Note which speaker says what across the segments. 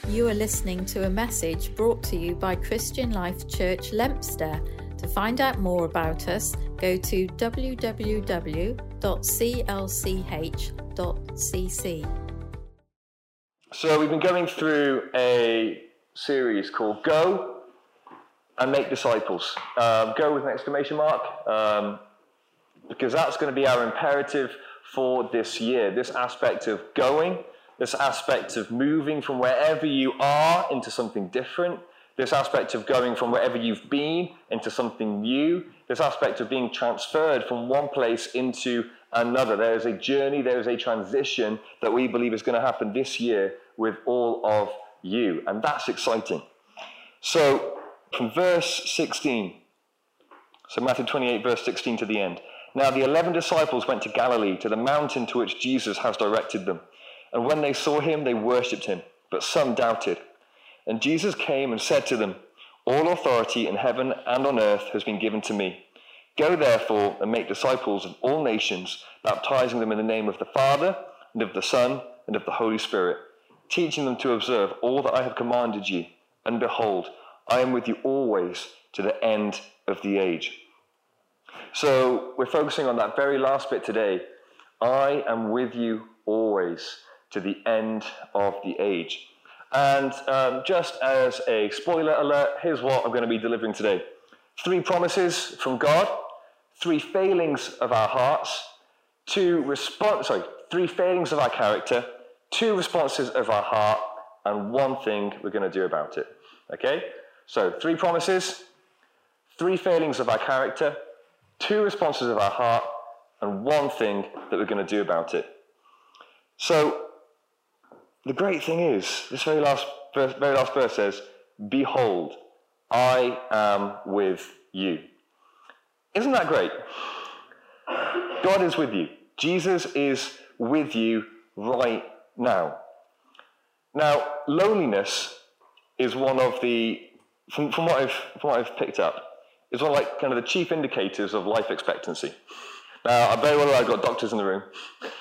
Speaker 1: You are listening to a message brought to you by Christian Life Church Leominster. To find out more about us, go to www.clch.cc.
Speaker 2: So we've been going through a series called Go and Make Disciples. Go with an exclamation mark, because that's going to be our imperative for this year. This aspect of going, this aspect of moving from wherever you are into something different, this aspect of going from wherever you've been into something new, this aspect of being transferred from one place into another. There is a journey, there is a transition that we believe is going to happen this year with all of you, and that's exciting. So from verse 16, so Matthew 28 verse 16 to the end. Now the 11 disciples went to Galilee, to the mountain to which Jesus has directed them. And when they saw him, they worshipped him, but some doubted. And Jesus came and said to them, "All authority in heaven and on earth has been given to me. Go therefore and make disciples of all nations, baptizing them in the name of the Father, and of the Son, and of the Holy Spirit, teaching them to observe all that I have commanded you. And behold, I am with you always to the end of the age." So we're focusing on that very last bit today. I am with you always to the end of the age. And just as a spoiler alert, here's what I'm going to be delivering today. 3 promises from God, 3 failings of our hearts, 3 failings of our character, 2 responses of our heart, and 1 thing we're going to do about it. Okay? So 3 promises, 3 failings of our character, 2 responses of our heart, and 1 thing that we're going to do about it. So the great thing is, this very last verse says, "Behold, I am with you." Isn't that great? God is with you. Jesus is with you right now. Now, loneliness is one of the, from what I've picked up, is one of kind of the chief indicators of life expectancy. Now, I'm very well aware I've got doctors in the room.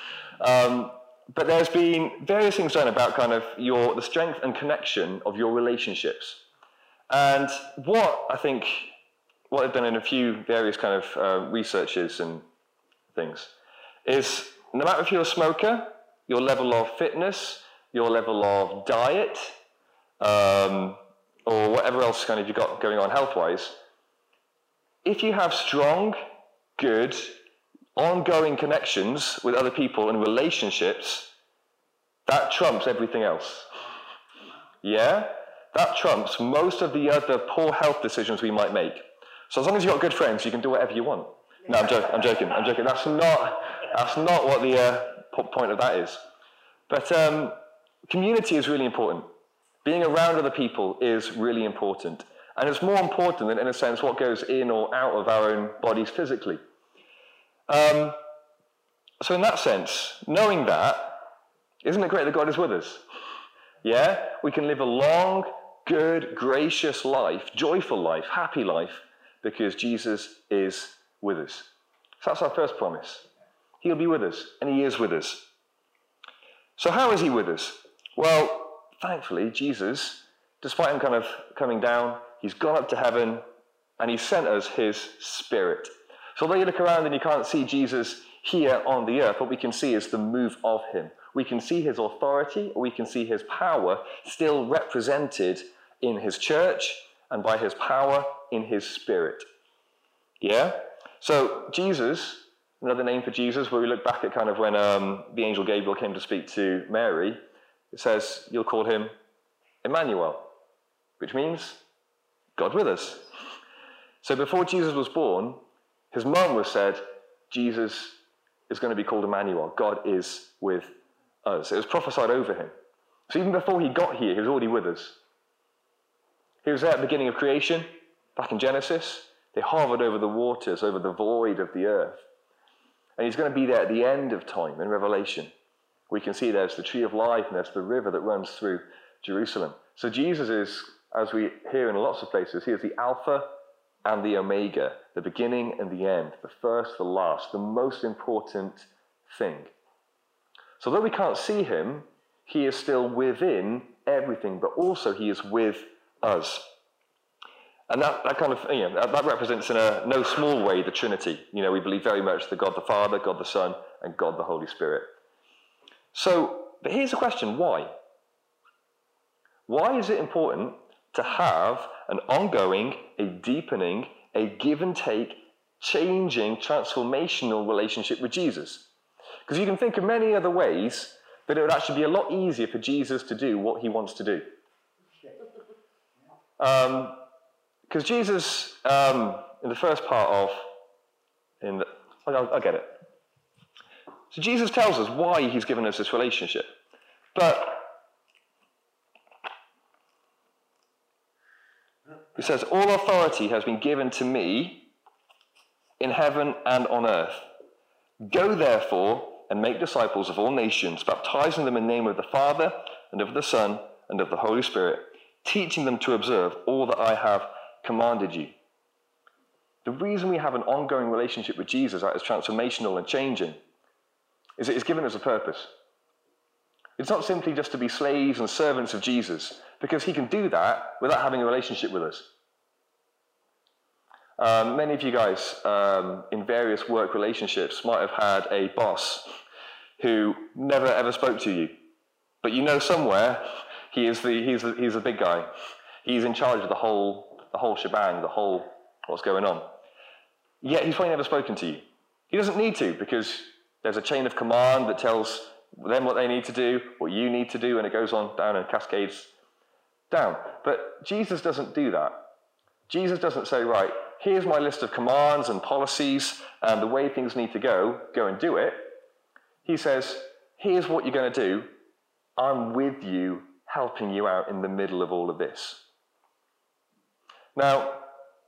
Speaker 2: But there's been various things done about kind of the strength and connection of your relationships. And what they've done in a few various kind of researches and things is, no matter if you're a smoker, your level of fitness, your level of diet, or whatever else kind of you've got going on health-wise, if you have strong, good, ongoing connections with other people and relationships, that trumps everything else. Yeah? That trumps most of the other poor health decisions we might make. So as long as you've got good friends, you can do whatever you want. No, I'm joking. That's not what the point of that is. But community is really important. Being around other people is really important. And it's more important than, in a sense, what goes in or out of our own bodies physically. So in that sense, knowing that, isn't it great that God is with us? Yeah? We can live a long, good, gracious life, joyful life, happy life, because Jesus is with us. So that's our first promise. He'll be with us, and he is with us. So how is he with us? Well, thankfully, Jesus, despite him kind of coming down, he's gone up to heaven, and he sent us his Spirit. So although you look around and you can't see Jesus here on the earth, what we can see is the move of him. We can see his authority, or we can see his power still represented in his church and by his power in his Spirit. Yeah? So Jesus, another name for Jesus, where we look back at kind of when the angel Gabriel came to speak to Mary, it says you'll call him Emmanuel, which means God with us. So before Jesus was born, his mom was said, Jesus is going to be called Emmanuel. God is with us. It was prophesied over him. So even before he got here, he was already with us. He was there at the beginning of creation, back in Genesis. They hovered over the waters, over the void of the earth. And he's going to be there at the end of time in Revelation. We can see there's the tree of life and there's the river that runs through Jerusalem. So Jesus is, as we hear in lots of places, he is the Alpha and the Omega, the beginning and the end, the first, the last, the most important thing. So though we can't see him, he is still within everything, but also he is with us. And that kind of, that represents in a no small way the Trinity. We believe very much that God the Father, God the Son, and God the Holy Spirit. So, but here's the question, why? Why is it important to have an ongoing, a deepening, a give and take, changing, transformational relationship with Jesus? Because you can think of many other ways that it would actually be a lot easier for Jesus to do what he wants to do. Because Jesus, in the first part of, I'll get it. So Jesus tells us why he's given us this relationship. But he says, all authority has been given to me in heaven and on earth. Go therefore and make disciples of all nations, baptizing them in the name of the Father and of the Son and of the Holy Spirit, teaching them to observe all that I have commanded you. The reason we have an ongoing relationship with Jesus that is transformational and changing is it is given us a purpose. It's not simply just to be slaves and servants of Jesus, because he can do that without having a relationship with us. Many of you guys in various work relationships might have had a boss who never ever spoke to you, but somewhere he's the big guy. He's in charge of the whole shebang, what's going on. Yet he's probably never spoken to you. He doesn't need to, because there's a chain of command that tells them what they need to do, what you need to do, and it goes on down and cascades down. But Jesus doesn't do that. Jesus doesn't say, right, here's my list of commands and policies and the way things need to go and do it. He says, here's what you're going to do. I'm with you, helping you out in the middle of all of this. Now,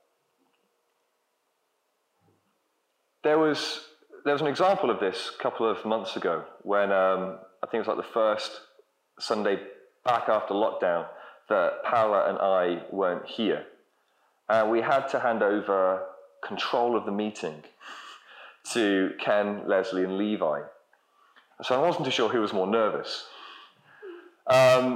Speaker 2: there was an example of this a couple of months ago when I think it was like the first Sunday back after lockdown that Paula and I weren't here. And we had to hand over control of the meeting to Ken, Leslie, and Levi. So I wasn't too sure who was more nervous. And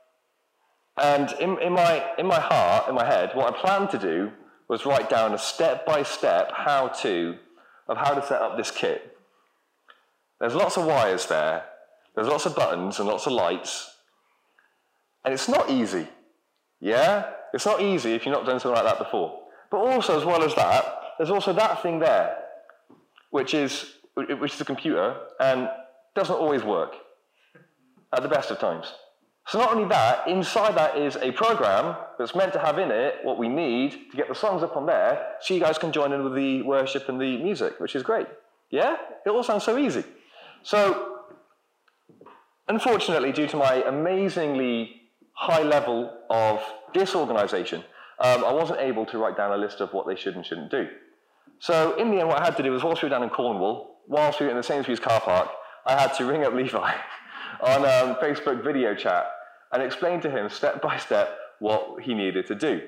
Speaker 2: in my heart, in my head, what I planned to do was write down a step-by-step how-to of how to set up this kit. There's lots of wires there, there's lots of buttons and lots of lights, and it's not easy. Yeah? It's not easy if you've not done something like that before. But also, as well as that, there's also that thing there, which is a computer, and doesn't always work at the best of times. So not only that, inside that is a program that's meant to have in it what we need to get the songs up on there, so you guys can join in with the worship and the music, which is great. Yeah? It all sounds so easy. So, unfortunately, due to my amazingly high level of disorganization, I wasn't able to write down a list of what they should and shouldn't do. So in the end, what I had to do was, whilst we were down in Cornwall, whilst we were in the Sainsbury's car park, I had to ring up Levi on Facebook video chat and explain to him step by step what he needed to do.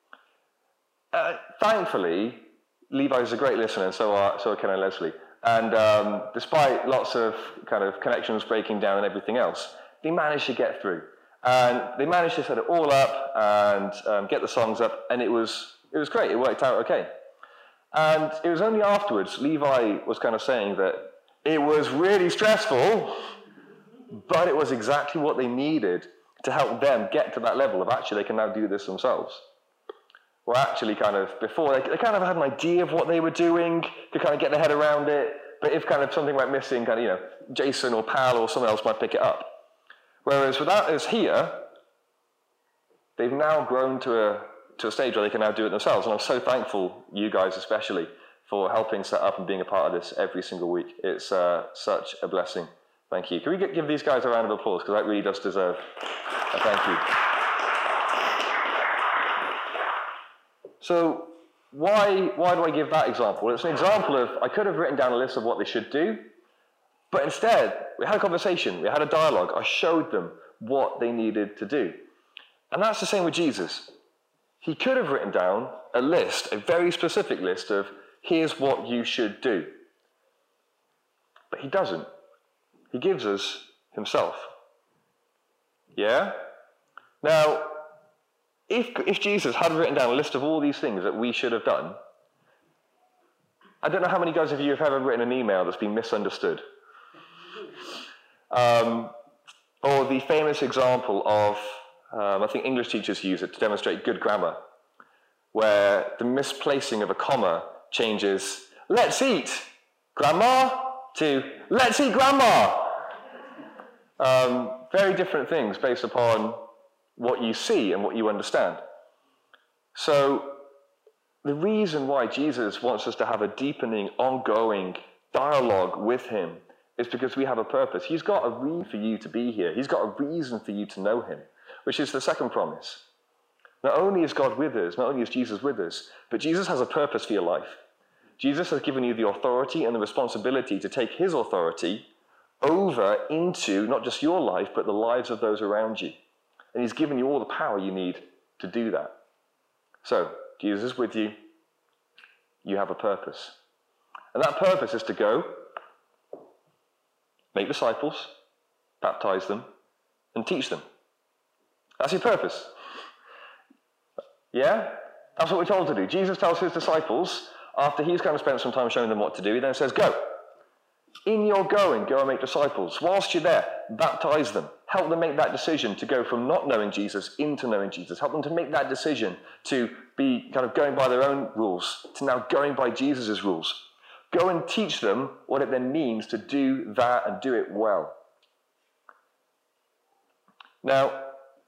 Speaker 2: Thankfully, Levi's a great listener, and so are Ken and Leslie. And despite lots of kind of connections breaking down and everything else, they managed to get through. And they managed to set it all up and get the songs up, and it was great. It worked out okay. And it was only afterwards Levi was kind of saying that it was really stressful, but it was exactly what they needed to help them get to that level of actually they can now do this themselves. Well, actually kind of before, they kind of had an idea of what they were doing, could kind of get their head around it, but if kind of something went missing, kind of, Jason or Pal or someone else might pick it up. Whereas without us here, they've now grown to a stage where they can now do it themselves. And I'm so thankful, you guys especially, for helping set up and being a part of this every single week. It's such a blessing. Thank you. Can we give these guys a round of applause? Because that really does deserve a thank you. So why do I give that example? It's an example of, I could have written down a list of what they should do, but instead, we had a conversation, we had a dialogue, I showed them what they needed to do. And that's the same with Jesus. He could have written down a list, a very specific list of, here's what you should do. But he doesn't. He gives us himself. Yeah? Now, if Jesus had written down a list of all these things that we should have done, I don't know how many guys of you have ever written an email that's been misunderstood. Or the famous example of, I think English teachers use it to demonstrate good grammar, where the misplacing of a comma changes, let's eat, grandma, to let's eat, grandma. Very different things based upon what you see and what you understand. So the reason why Jesus wants us to have a deepening, ongoing dialogue with him is because we have a purpose. He's got a reason for you to be here. He's got a reason for you to know him, which is the second promise. Not only is God with us, not only is Jesus with us, but Jesus has a purpose for your life. Jesus has given you the authority and the responsibility to take his authority over into not just your life, but the lives of those around you. And he's given you all the power you need to do that. So, Jesus is with you. You have a purpose. And that purpose is to go, make disciples, baptize them, and teach them. That's your purpose. Yeah? That's what we're told to do. Jesus tells his disciples, after he's kind of spent some time showing them what to do, he then says, go. In your going, go and make disciples. Whilst you're there, baptize them. Help them make that decision to go from not knowing Jesus into knowing Jesus. Help them to make that decision to be kind of going by their own rules, to now going by Jesus' rules. Go and teach them what it then means to do that and do it well. Now,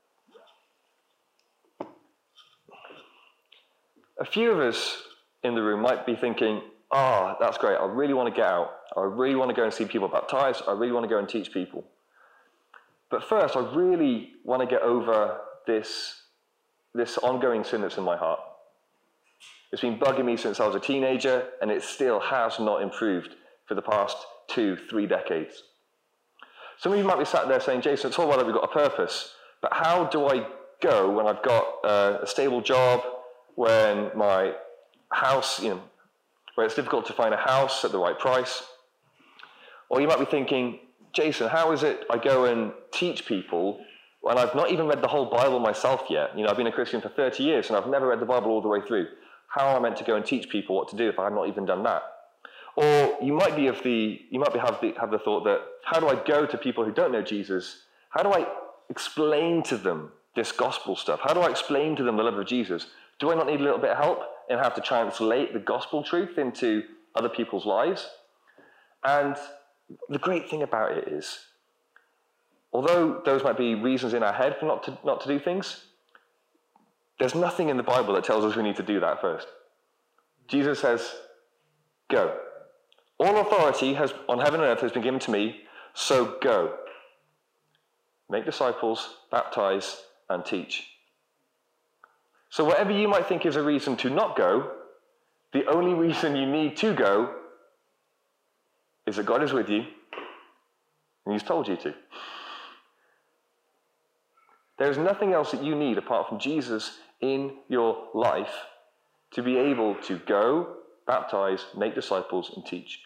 Speaker 2: a few of us in the room might be thinking, that's great, I really want to get out. I really want to go and see people baptized. I really want to go and teach people. But first, I really want to get over this ongoing sin that's in my heart. It's been bugging me since I was a teenager, and it still has not improved for the past 2-3 decades. Some of you might be sat there saying, Jason, it's all well that we've got a purpose, but how do I go when I've got a stable job, when my house, where it's difficult to find a house at the right price? Or you might be thinking, Jason, how is it I go and teach people when I've not even read the whole Bible myself yet? I've been a Christian for 30 years and I've never read the Bible all the way through. How am I meant to go and teach people what to do if I have not even done that? Or you might have the thought that, how do I go to people who don't know Jesus? How do I explain to them this gospel stuff? How do I explain to them the love of Jesus? Do I not need a little bit of help in how to translate the gospel truth into other people's lives? And the great thing about it is, although those might be reasons in our head for not to do things, there's nothing in the Bible that tells us we need to do that first. Jesus says, go. All authority on heaven and earth has been given to me, so go. Make disciples, baptize, and teach. So whatever you might think is a reason to not go, the only reason you need to go is that God is with you, and he's told you to. There's nothing else that you need apart from Jesus in your life to be able to go, baptize, make disciples, and teach.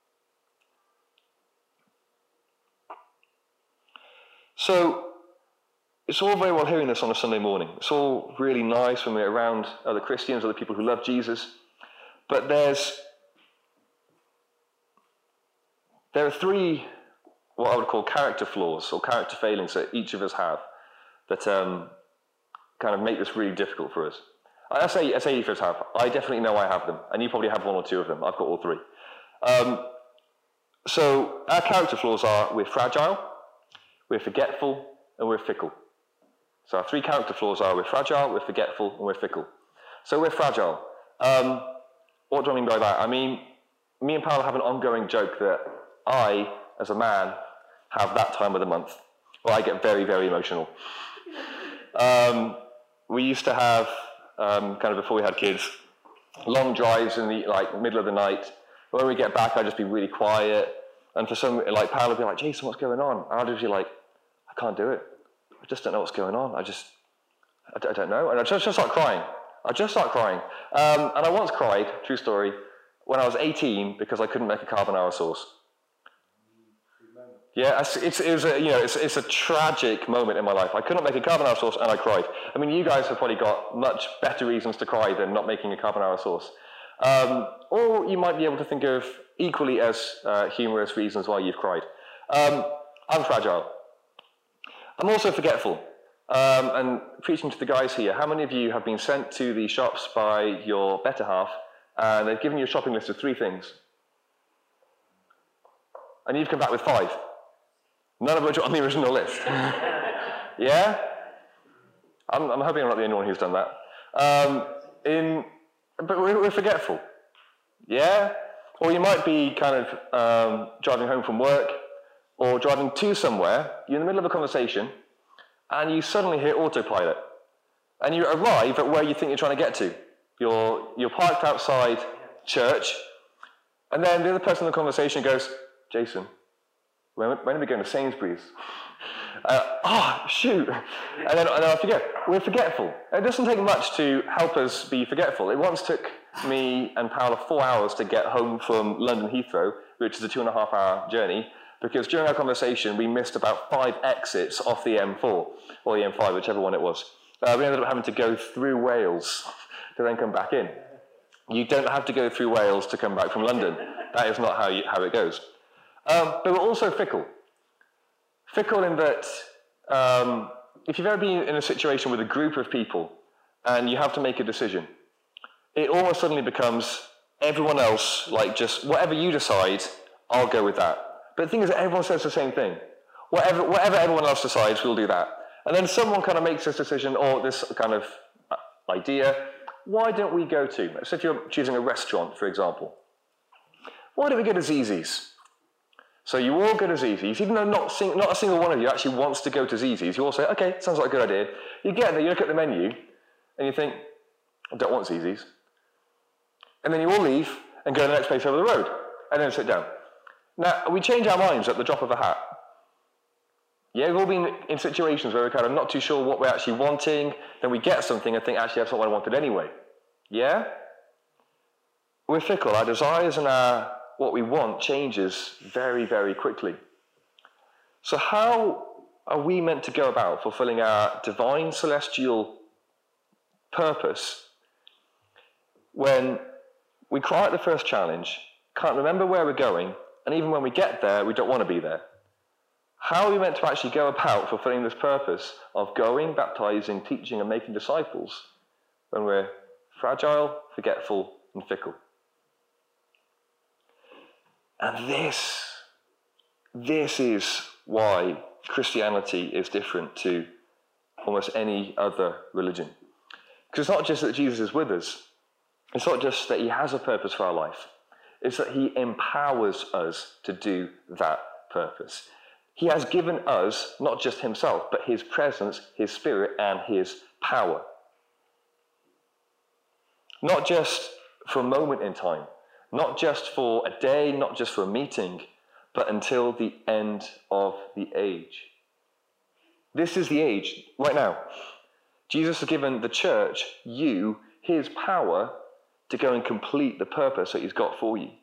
Speaker 2: So, it's all very well hearing this on a Sunday morning. It's all really nice when we're around other Christians, other people who love Jesus. But there are 3, what I would call character flaws or character failings that each of us have that kind of make this really difficult for us. I say each of us have. I definitely know I have them, and you probably have 1 or 2 of them. I've got all 3. So our character flaws are we're fragile, we're forgetful, and we're fickle. So our 3 character flaws are we're fragile, we're forgetful, and we're fickle. So we're fragile. What do I mean by that? I mean, me and Paolo have an ongoing joke that I, as a man, have that time of the month where I get very, very emotional. We used to have, kind of before we had kids, long drives in the middle of the night. When we get back, I'd just be really quiet. And for some, Paolo would be like, Jason, what's going on? And I'd just be like, I can't do it. I just don't know what's going on. I don't know. And I just start crying. And I once cried, true story, when I was 18 because I couldn't make a carbonara sauce. Yeah, it's a tragic moment in my life. I couldn't make a carbonara sauce and I cried. I mean, you guys have probably got much better reasons to cry than not making a carbonara sauce. Or you might be able to think of equally as humorous reasons why you've cried. I'm fragile. I'm also forgetful. And preaching to the guys here, how many of you have been sent to the shops by your better half and they've given you a shopping list of 3 things? And you've come back with 5. None of which are on the original list. Yeah? I'm hoping I'm not the only one who's done that. But we're forgetful. Yeah? Or you might be kind of driving home from work or driving to somewhere. You're in the middle of a conversation and you suddenly hear autopilot. And you arrive at where you think you're trying to get to. You're parked outside church and then the other person in the conversation goes, Jason, when are we going to Sainsbury's? Shoot. And then I forget. We're forgetful. It doesn't take much to help us be forgetful. It once took me and Paola 4 hours to get home from London Heathrow, which is a 2.5-hour journey, because during our conversation we missed about 5 exits off the M4, or the M5, whichever one it was. We ended up having to go through Wales to then come back in. You don't have to go through Wales to come back from London. That is not how it goes. But we're also fickle. Fickle in that if you've ever been in a situation with a group of people and you have to make a decision, it almost suddenly becomes everyone else, like just whatever you decide, I'll go with that. But the thing is that everyone says the same thing. Whatever everyone else decides, we'll do that. And then someone kind of makes this decision or this kind of idea, why don't we go to, so if you're choosing a restaurant, for example, why don't we go to Zizzi's? So you all go to Zizzi's, even though not a single one of you actually wants to go to Zizzi's, you all say, okay, sounds like a good idea. You get there, you look at the menu, and you think, I don't want Zizzi's. And then you all leave and go to the next place over the road, and then sit down. Now, we change our minds at the drop of a hat. Yeah, we've all been in situations where we're kind of not too sure what we're actually wanting, then we get something and think, actually, that's not what I wanted anyway. Yeah? We're fickle. Our desires and what we want changes very, very quickly. So how are we meant to go about fulfilling our divine celestial purpose when we cry at the first challenge, can't remember where we're going, and even when we get there, we don't want to be there? How are we meant to actually go about fulfilling this purpose of going, baptizing, teaching, and making disciples when we're fragile, forgetful, and fickle? And this is why Christianity is different to almost any other religion. Because it's not just that Jesus is with us. It's not just that he has a purpose for our life. It's that he empowers us to do that purpose. He has given us, not just himself, but his presence, his spirit, and his power. Not just for a moment in time, not just for a day, not just for a meeting, but until the end of the age. This is the age, right now. Jesus has given the church, you, his power to go and complete the purpose that he's got for you.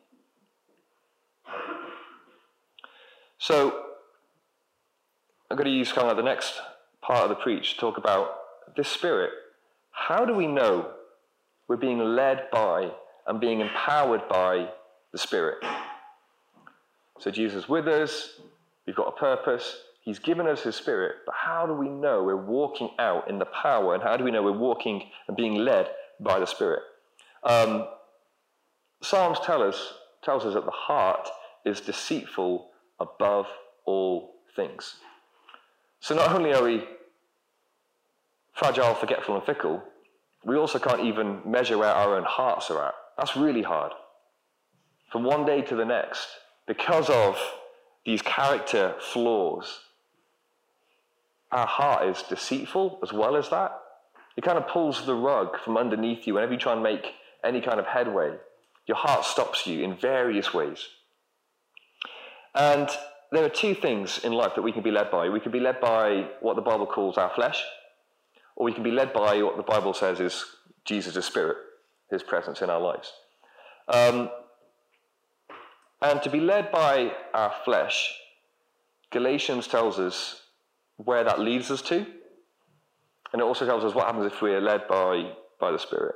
Speaker 2: So, I'm going to use kind of the next part of the preach to talk about this spirit. How do we know we're being led by and being empowered by the Spirit? So Jesus is with us, we've got a purpose, he's given us his Spirit, but how do we know we're walking out in the power, and how do we know we're walking and being led by the Spirit? Psalms tells us that the heart is deceitful above all things. So not only are we fragile, forgetful, and fickle, we also can't even measure where our own hearts are at. That's really hard. From one day to the next, because of these character flaws, our heart is deceitful as well as that. It kind of pulls the rug from underneath you whenever you try and make any kind of headway. Your heart stops you in various ways. And there are 2 things in life that we can be led by. We can be led by what the Bible calls our flesh, or we can be led by what the Bible says is Jesus' Spirit, his presence in our lives. And to be led by our flesh Galatians tells us where that leads us to, and it also tells us what happens if we are led by the Spirit.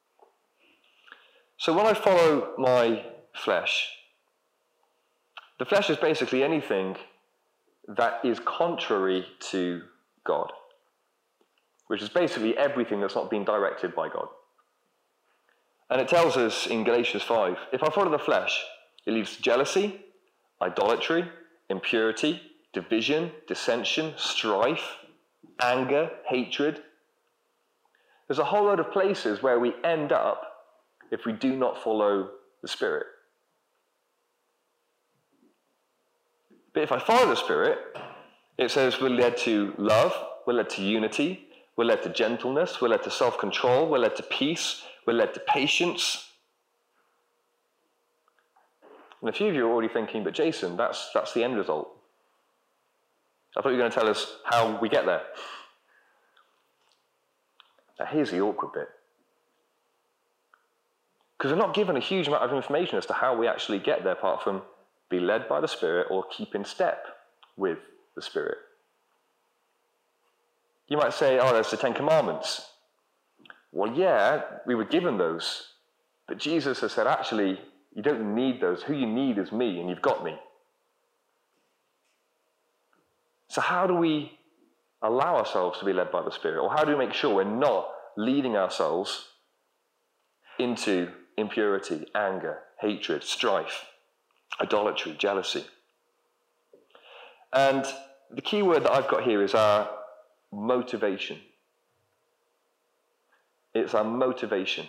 Speaker 2: So when I follow my flesh, the flesh is basically anything that is contrary to God, which is basically everything that's not being directed by God. And it tells us in Galatians 5, if I follow the flesh, it leads to jealousy, idolatry, impurity, division, dissension, strife, anger, hatred. There's a whole load of places where we end up if we do not follow the Spirit. But if I follow the Spirit, it says we're led to love, we're led to unity, we're led to gentleness, we're led to self-control, we're led to peace, we're led to patience. And a few of you are already thinking, but Jason, that's the end result. I thought you were going to tell us how we get there. Now here's the awkward bit. Because we're not given a huge amount of information as to how we actually get there, apart from be led by the Spirit or keep in step with the Spirit. You might say, oh, there's the Ten Commandments. Well, yeah, we were given those. But Jesus has said, actually, you don't need those. Who you need is me, and you've got me. So how do we allow ourselves to be led by the Spirit? Or how do we make sure we're not leading ourselves into impurity, anger, hatred, strife, idolatry, jealousy? And the key word that I've got here is our motivation. It's our motivation.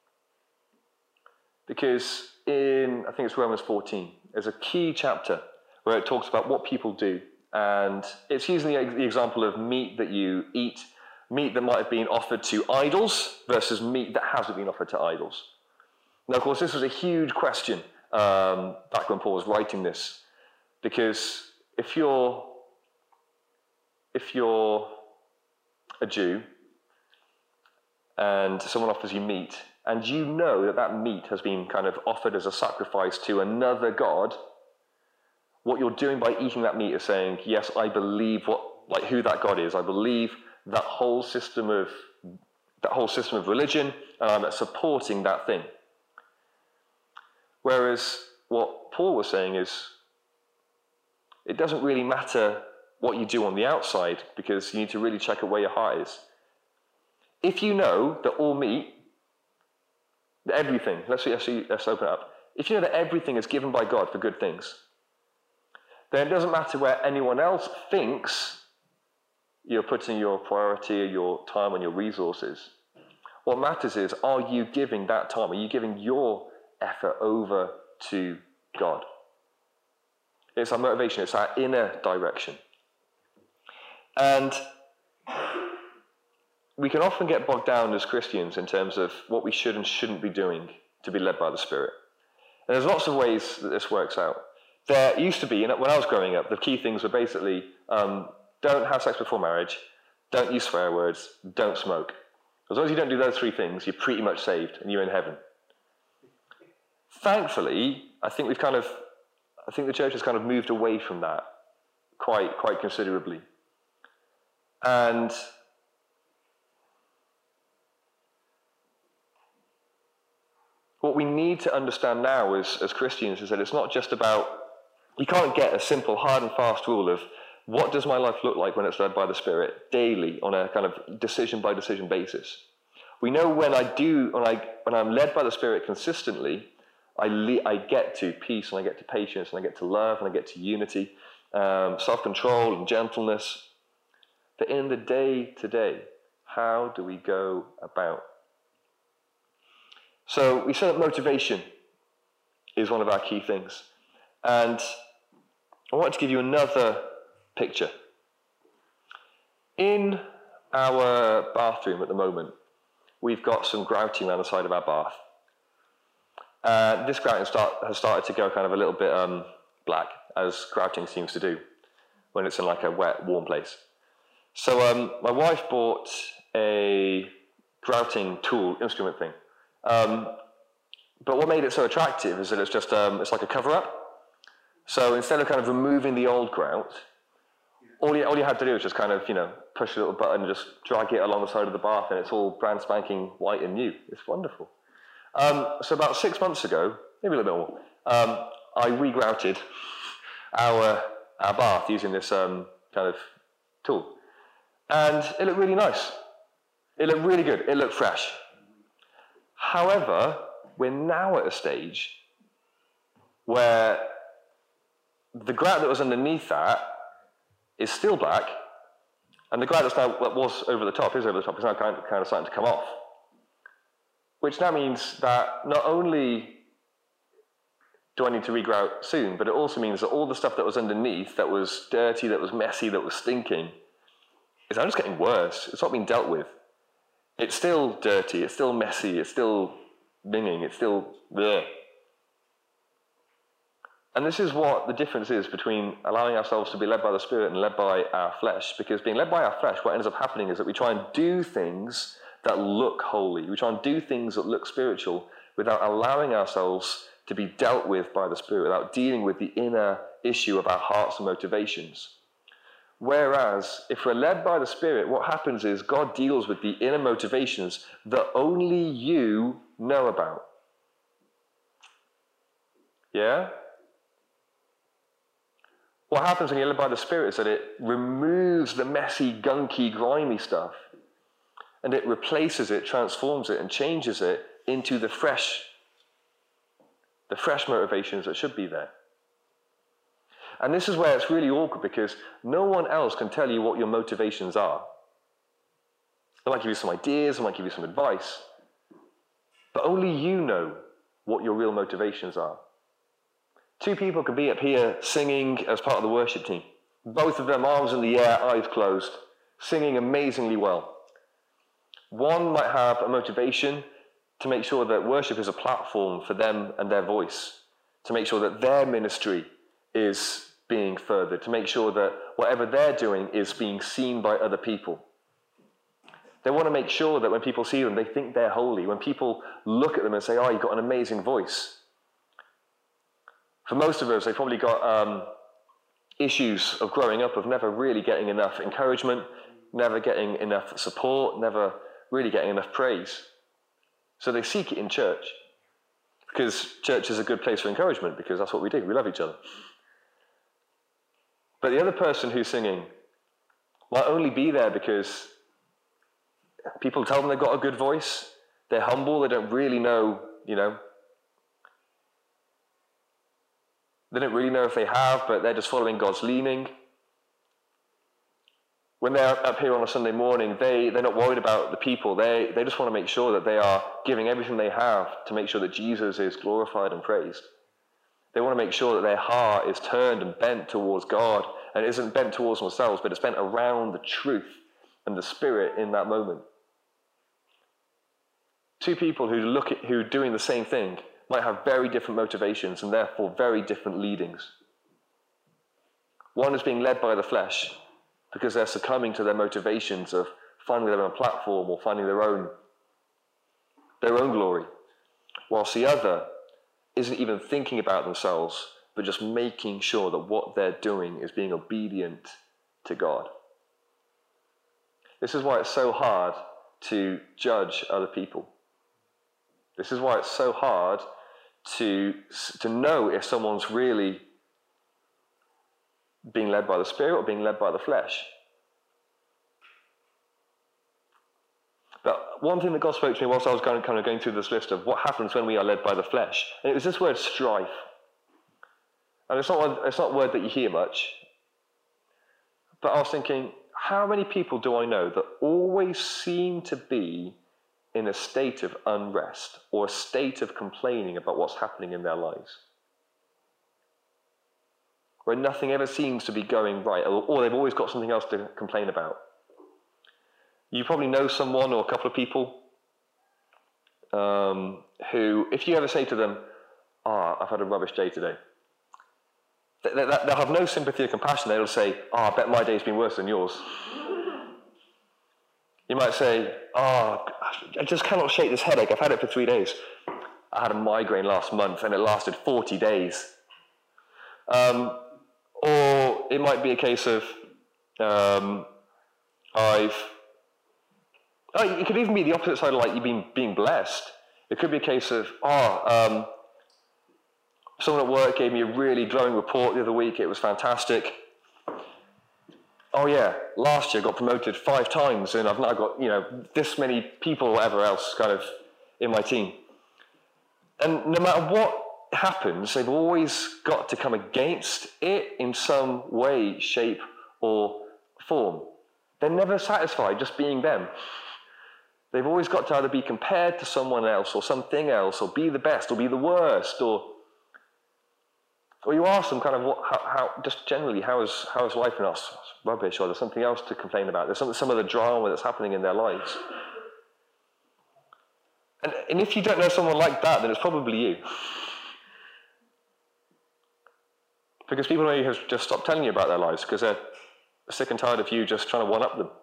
Speaker 2: Because in, I think it's Romans 14, there's a key chapter where it talks about what people do. And it's using the example of meat that you eat, meat that might have been offered to idols versus meat that hasn't been offered to idols. Now, of course, this was a huge question back when Paul was writing this, because if you're a Jew and someone offers you meat, and you know that that meat has been kind of offered as a sacrifice to another god, what you're doing by eating that meat is saying, yes, I believe who that God is. I believe that whole system of religion, and I'm supporting that thing. Whereas what Paul was saying is, it doesn't really matter what you do on the outside, because you need to really check out where your heart is. If you know that all meat, that everything, let's open it up. If you know that everything is given by God for good things, then it doesn't matter where anyone else thinks you're putting your priority or your time and your resources. What matters is, are you giving that time? Are you giving your effort over to God? It's our motivation. It's our inner direction. And we can often get bogged down as Christians in terms of what we should and shouldn't be doing to be led by the Spirit. And there's lots of ways that this works out. There used to be, when I was growing up, the key things were basically, don't have sex before marriage, don't use swear words, don't smoke. As long as you don't do those three things, you're pretty much saved and you're in heaven. Thankfully, I think the church has kind of moved away from that quite considerably. And what we need to understand now as Christians is that it's not just about, you can't get a simple hard and fast rule of what does my life look like when it's led by the Spirit daily on a kind of decision by decision basis. We know when I'm led by the Spirit consistently, I get to peace, and I get to patience, and I get to love, and I get to unity, self-control and gentleness. But in the day-to-day, how do we go about? So we said that motivation is one of our key things. And I want to give you another picture. In our bathroom at the moment, we've got some grouting around the side of our bath. This grouting has started to go kind of a little bit black, as grouting seems to do when it's in like a wet, warm place. So my wife bought a grouting tool instrument thing. But what made it so attractive is that it's just it's like a cover-up. So instead of kind of removing the old grout, all you had to do was just kind of, push a little button and just drag it along the side of the bath, and it's all brand spanking white and new. It's wonderful. So about 6 months ago, maybe a little bit more, I regrouted our bath using this kind of tool. And it looked really nice. It looked really good. It looked fresh. However, we're now at a stage where the grout that was underneath that is still black, and the grout that was over the top is over the top. It's now kind of starting to come off. Which now means that not only do I need to regrout soon, but it also means that all the stuff that was underneath, that was dirty, that was messy, that was stinking, is now just getting worse. It's not being dealt with. It's still dirty, it's still messy, it's still minging, it's still bleh. And this is what the difference is between allowing ourselves to be led by the Spirit and led by our flesh. Because being led by our flesh, what ends up happening is that we try and do things that look holy. We try and do things that look spiritual without allowing ourselves to be dealt with by the Spirit, without dealing with the inner issue of our hearts and motivations. Whereas, if we're led by the Spirit, what happens is God deals with the inner motivations that only you know about. Yeah? What happens when you're led by the Spirit is that it removes the messy, gunky, grimy stuff, and it replaces it, transforms it, and changes it into the fresh motivations that should be there. And this is where it's really awkward, because no one else can tell you what your motivations are. They might give you some ideas, they might give you some advice, but only you know what your real motivations are. Two people could be up here singing as part of the worship team. Both of them, arms in the air, eyes closed, singing amazingly well. One might have a motivation to make sure that worship is a platform for them and their voice, to make sure that their ministry is being furthered, to make sure that whatever they're doing is being seen by other people. They want to make sure that when people see them, they think they're holy. When people look at them and say, oh, you've got an amazing voice. For most of us, they've probably got issues of growing up, of never really getting enough encouragement, never getting enough support, never really getting enough praise. So they seek it in church, because church is a good place for encouragement, because that's what we do. We love each other. But the other person who's singing might only be there because people tell them they've got a good voice. They're humble. They don't really know, they don't really know if they have, but they're just following God's leading. When they're up here on a Sunday morning, they're not worried about the people. They just want to make sure that they are giving everything they have to make sure that Jesus is glorified and praised. They want to make sure that their heart is turned and bent towards God, and isn't bent towards themselves, but it's bent around the truth and the Spirit in that moment. Two people who are doing the same thing might have very different motivations and therefore very different leadings. One is being led by the flesh because they're succumbing to their motivations of finding their own platform or finding their own glory, whilst the other isn't even thinking about themselves, but just making sure that what they're doing is being obedient to God. This is why it's so hard to judge other people. This is why it's so hard to know if someone's really being led by the Spirit or being led by the flesh. But one thing that God spoke to me whilst I was kind of going through this list of what happens when we are led by the flesh, and it was this word strife. And it's not a word that you hear much, but I was thinking, how many people do I know that always seem to be in a state of unrest or a state of complaining about what's happening in their lives? Where nothing ever seems to be going right, or they've always got something else to complain about. You probably know someone or a couple of people who, if you ever say to them, I've had a rubbish day today, they'll have no sympathy or compassion. They'll say, I bet my day's been worse than yours. You might say, I just cannot shake this headache. I've had it for 3 days. I had a migraine last month and it lasted 40 days. Or it might be a case of, It could even be the opposite side of like you being blessed. It could be a case of, someone at work gave me a really glowing report the other week. It was fantastic. Oh yeah, last year I got promoted 5 times and I've now got, this many people or whatever else kind of in my team. And no matter what happens, they've always got to come against it in some way, shape, or form. They're never satisfied just being them. They've always got to either be compared to someone else or something else, or be the best, or be the worst, or you ask them kind of how just generally, how is life in us? It's rubbish, or there's something else to complain about. There's some of the drama that's happening in their lives. And if you don't know someone like that, then it's probably you. Because people maybe have just stopped telling you about their lives because they're sick and tired of you just trying to one-up them.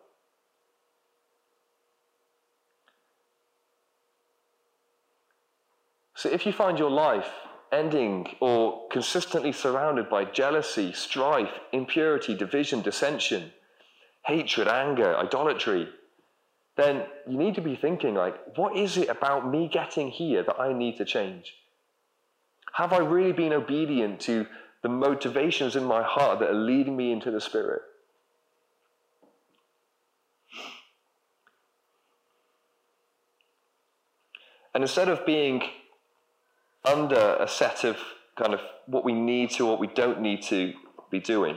Speaker 2: So if you find your life ending or consistently surrounded by jealousy, strife, impurity, division, dissension, hatred, anger, idolatry, then you need to be thinking like, what is it about me getting here that I need to change? Have I really been obedient to the motivations in my heart that are leading me into the Spirit? And instead of being under a set of kind of what we need to, what we don't need to be doing,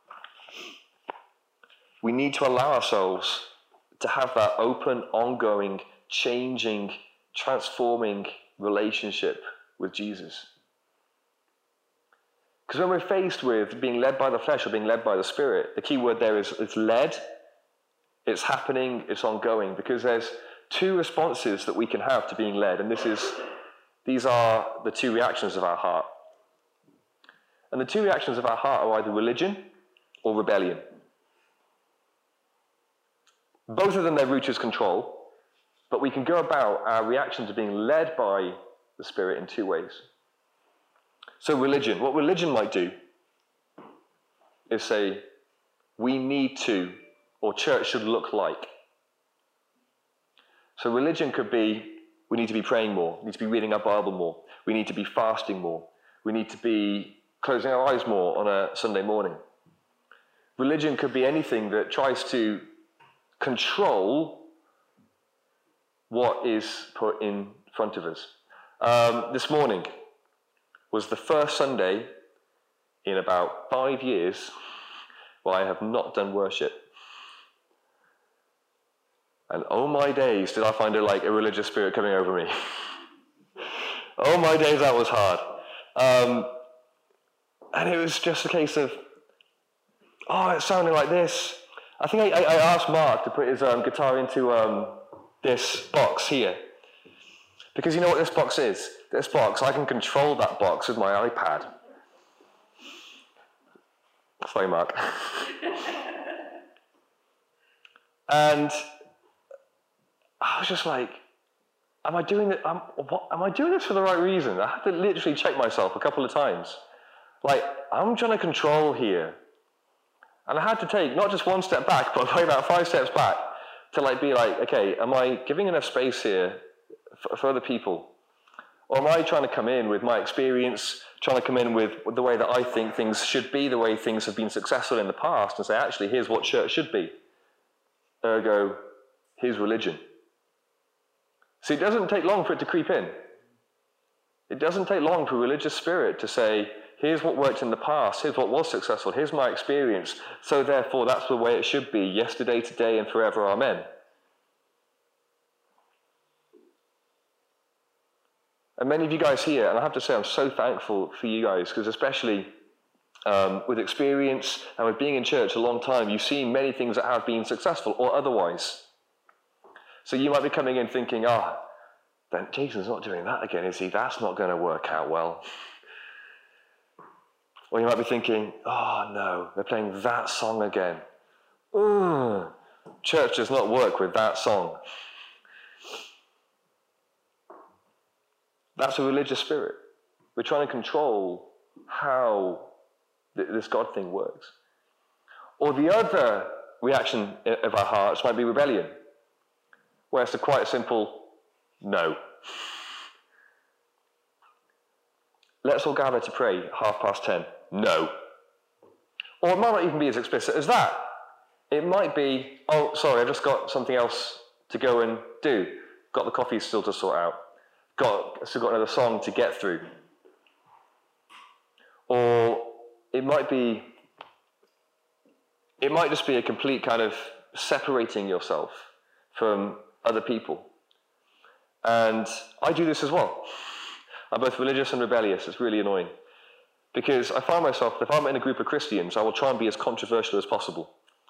Speaker 2: we need to allow ourselves to have that open, ongoing, changing, transforming relationship with Jesus. Because when we're faced with being led by the flesh or being led by the Spirit, the key word there is it's led, it's happening, it's ongoing, because there's 2 responses that we can have to being led, and these are the 2 reactions of our heart. And the 2 reactions of our heart are either religion or rebellion. Both of them, their root is control, but we can go about our reaction to being led by the Spirit in 2 ways. So religion, what religion might do is say, we need to, or church should look like. So religion could be, we need to be praying more, we need to be reading our Bible more, we need to be fasting more, we need to be closing our eyes more on a Sunday morning. Religion could be anything that tries to control what is put in front of us. This morning was the first Sunday in about 5 years where I have not done worship. And oh my days, did I find a religious spirit coming over me. Oh my days, that was hard. And it was just a case of, it sounded like this. I think I asked Mark to put his guitar into this box here. Because you know what this box is? This box, I can control that box with my iPad. Sorry, Mark. And I was just like, am I doing this for the right reason? I had to literally check myself a couple of times. Like, I'm trying to control here. And I had to take not just 1 step back, but probably about 5 steps back to be like, okay, am I giving enough space here for other people? Or am I trying to come in with my experience, trying to come in with the way that I think things should be, the way things have been successful in the past, and say, actually, here's what church should be. Ergo, here's religion. See, it doesn't take long for it to creep in. It doesn't take long for a religious spirit to say, here's what worked in the past, here's what was successful, here's my experience, so therefore that's the way it should be, yesterday, today, and forever, amen. And many of you guys here, and I have to say I'm so thankful for you guys, because especially with experience and with being in church a long time, you've seen many things that have been successful or otherwise. So you might be coming in thinking, then Jason's not doing that again, is he? That's not going to work out well. Or you might be thinking, no, they're playing that song again. Church does not work with that song. That's a religious spirit. We're trying to control how this God thing works. Or the other reaction of our hearts might be rebellion, where it's quite a simple no. Let's all gather to pray 10:30. No. Or it might not even be as explicit as that. It might be, oh, sorry, I just got something else to go and do. Got the coffee still to sort out. Still got another song to get through. Or it might just be a complete kind of separating yourself from other people. And I do this as well. I'm both religious and rebellious. It's really annoying. Because I find myself, if I'm in a group of Christians, I will try and be as controversial as possible.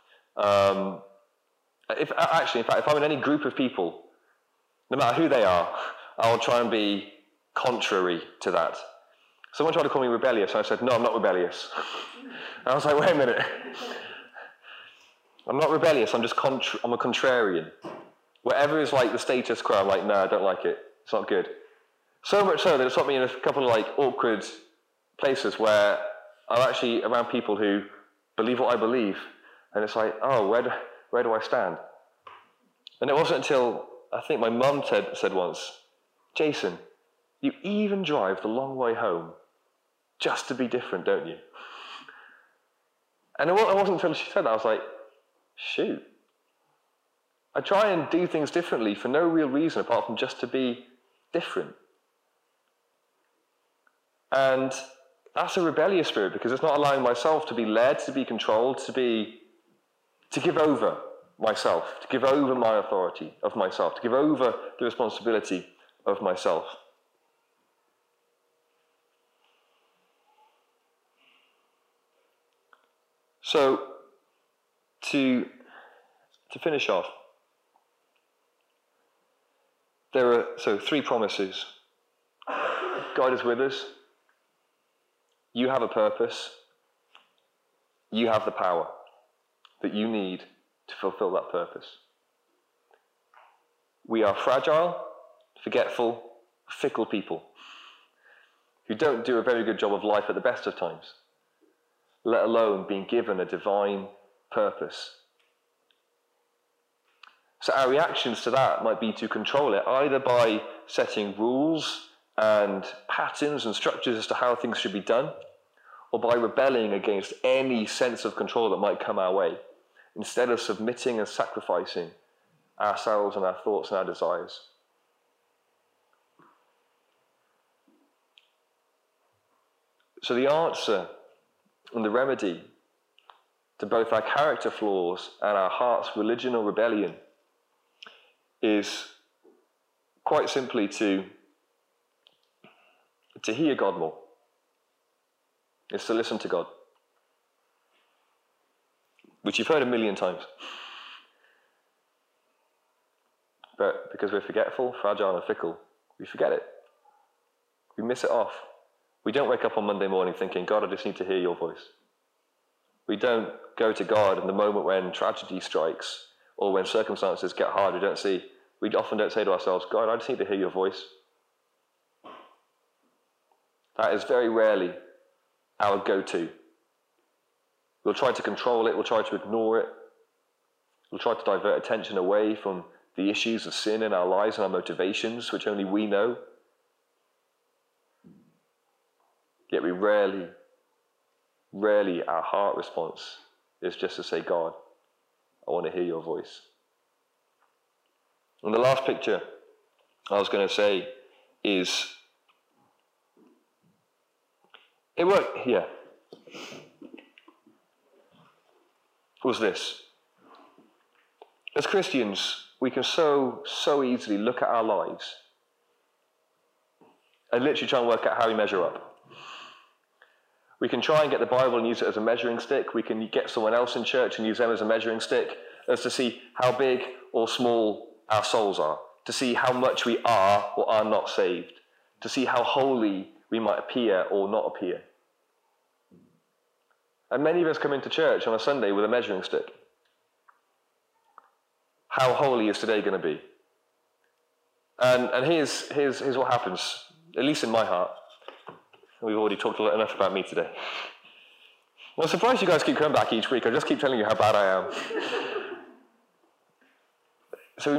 Speaker 2: If I'm in any group of people, no matter who they are, I will try and be contrary to that. Someone tried to call me rebellious, and I said, no, I'm not rebellious. And I was like, wait a minute. I'm not rebellious, I'm a contrarian. Whatever is like the status quo, I'm like, no, I don't like it. It's not good. So much so that it's put me in a couple of like awkward places where I'm actually around people who believe what I believe. And it's like, oh, where do I stand? And it wasn't until, I think my mum said once, Jason, you even drive the long way home just to be different, don't you? And it wasn't until she said that, I was like, shoot. I try and do things differently for no real reason apart from just to be different. And that's a rebellious spirit because it's not allowing myself to be led, to be controlled, to give over myself, to give over my authority of myself, to give over the responsibility of myself. So, to finish off, there are three promises. God is with us. You have a purpose. You have the power that you need to fulfill that purpose. We are fragile, forgetful, fickle people who don't do a very good job of life at the best of times, let alone being given a divine purpose. So our reactions to that might be to control it, either by setting rules and patterns and structures as to how things should be done, or by rebelling against any sense of control that might come our way, instead of submitting and sacrificing ourselves and our thoughts and our desires. So the answer and the remedy to both our character flaws and our heart's religion or rebellion is quite simply to hear God more. It's to listen to God, which you've heard a million times. But because we're forgetful, fragile and fickle, we forget it. We miss it off. We don't wake up on Monday morning thinking, God, I just need to hear your voice. We don't go to God in the moment when tragedy strikes or when circumstances get hard. We often don't say to ourselves, God, I just need to hear your voice. That is very rarely our go-to. We'll try to control it, we'll try to ignore it, we'll try to divert attention away from the issues of sin in our lives and our motivations, which only we know. Yet we rarely, our heart response is just to say, God, I want to hear your voice. And the last picture I was going to say is, it worked here. Was this. As Christians, we can so easily look at our lives and literally try and work out how we measure up. We can try and get the Bible and use it as a measuring stick. We can get someone else in church and use them as a measuring stick as to see how big or small our souls are, to see how much we are or are not saved, to see how holy we might appear or not appear. And many of us come into church on a Sunday with a measuring stick. How holy is today going to be? And here's what happens, at least in my heart. We've already talked enough about me today. I'm surprised you guys keep coming back each week. I just keep telling you how bad I am. So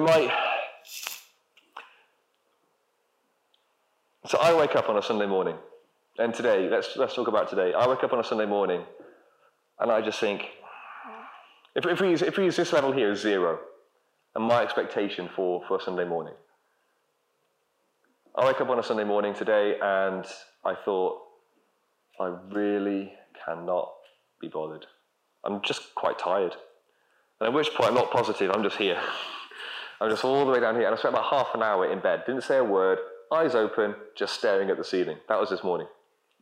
Speaker 2: So I wake up on a Sunday morning, and today, let's talk about today. I wake up on a Sunday morning, and I just think, if we use this level here as 0, and my expectation for a Sunday morning. I wake up on a Sunday morning today, and I thought, I really cannot be bothered. I'm just quite tired. And at which point, I'm not positive, I'm just here. I'm just all the way down here, and I spent about half an hour in bed, didn't say a word, eyes open, just staring at the ceiling. That was this morning.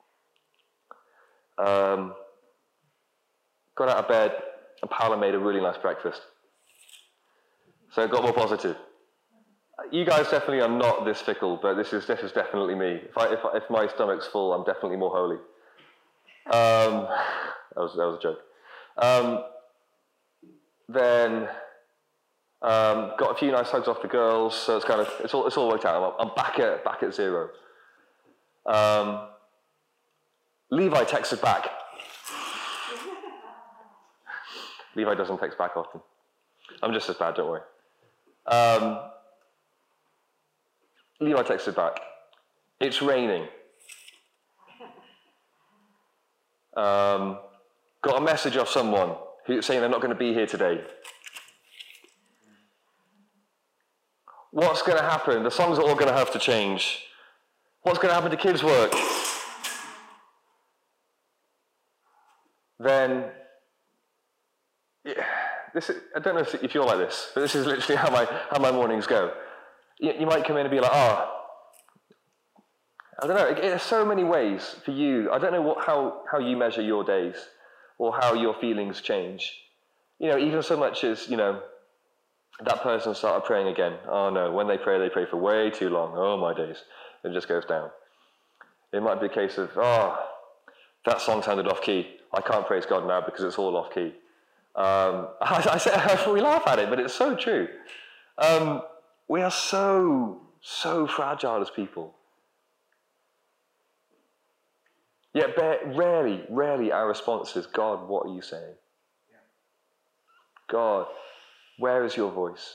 Speaker 2: Got out of bed, and Paola made a really nice breakfast. So it got more positive. You guys definitely are not this fickle, but this is definitely me. If my stomach's full, I'm definitely more holy. That was a joke. Then got a few nice hugs off the girls, so it's all worked out. I'm back at 0. Levi texted back. Levi doesn't text back often. I'm just as bad, don't worry. Levi texted back. It's raining. Got a message off someone saying they're not going to be here today. What's going to happen? The songs are all going to have to change. What's going to happen to kids' work? Then, I don't know if you're like this, but this is literally how my mornings go. You might come in and be like, I don't know, there's so many ways for you. I don't know how you measure your days or how your feelings change. Even so much as, that person started praying again. Oh no, when they pray for way too long. Oh my days. It just goes down. It might be a case of, that song sounded off key. I can't praise God now because it's all off key. We laugh at it, but it's so true. We are so fragile as people. Yet rarely our response is, God, what are you saying? Yeah. God, where is your voice?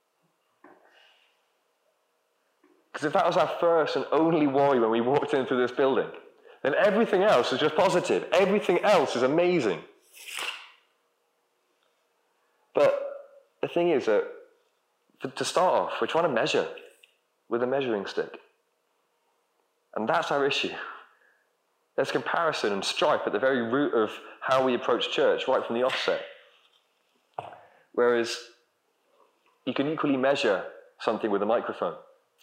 Speaker 2: Because if that was our first and only worry when we walked into this building, then everything else is just positive. Everything else is amazing. But the thing is that, to start off, we're trying to measure with a measuring stick. And that's our issue. There's comparison and strife at the very root of how we approach church, right from the offset. Whereas you can equally measure something with a microphone.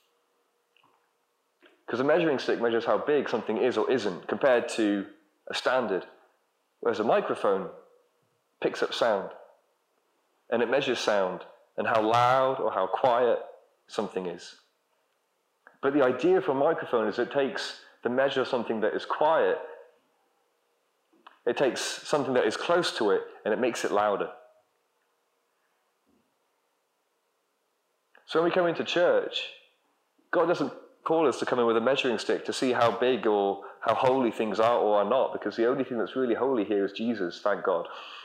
Speaker 2: Because a measuring stick measures how big something is or isn't compared to a standard. Whereas a microphone picks up sound. And it measures sound and how loud or how quiet something is. But the idea for a microphone is it takes the measure of something that is quiet, it takes something that is close to it, and it makes it louder. So when we come into church, God doesn't call us to come in with a measuring stick to see how big or how holy things are or are not, because the only thing that's really holy here is Jesus, thank God.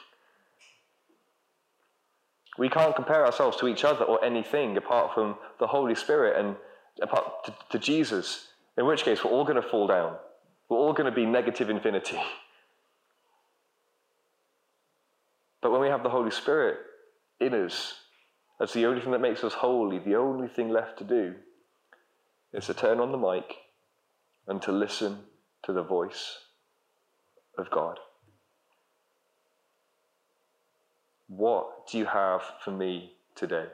Speaker 2: We can't compare ourselves to each other or anything apart from the Holy Spirit and apart to Jesus, in which case we're all going to fall down. We're all going to be negative infinity. But when we have the Holy Spirit in us, that's the only thing that makes us holy. The only thing left to do is to turn on the mic and to listen to the voice of God. What do you have for me today?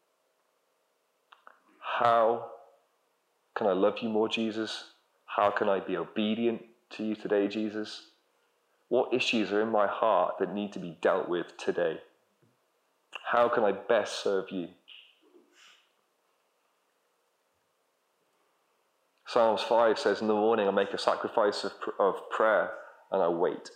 Speaker 2: How can I love you more, Jesus? How can I be obedient to you today, Jesus? What issues are in my heart that need to be dealt with today? How can I best serve you? Psalms 5 says, in the morning I make a sacrifice of prayer and I wait.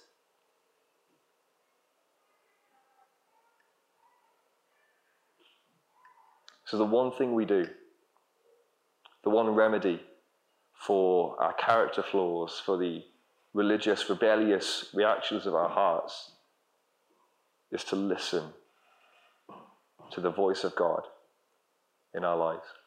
Speaker 2: So the one thing we do, the one remedy for our character flaws, for the religious, rebellious reactions of our hearts is to listen to the voice of God in our lives.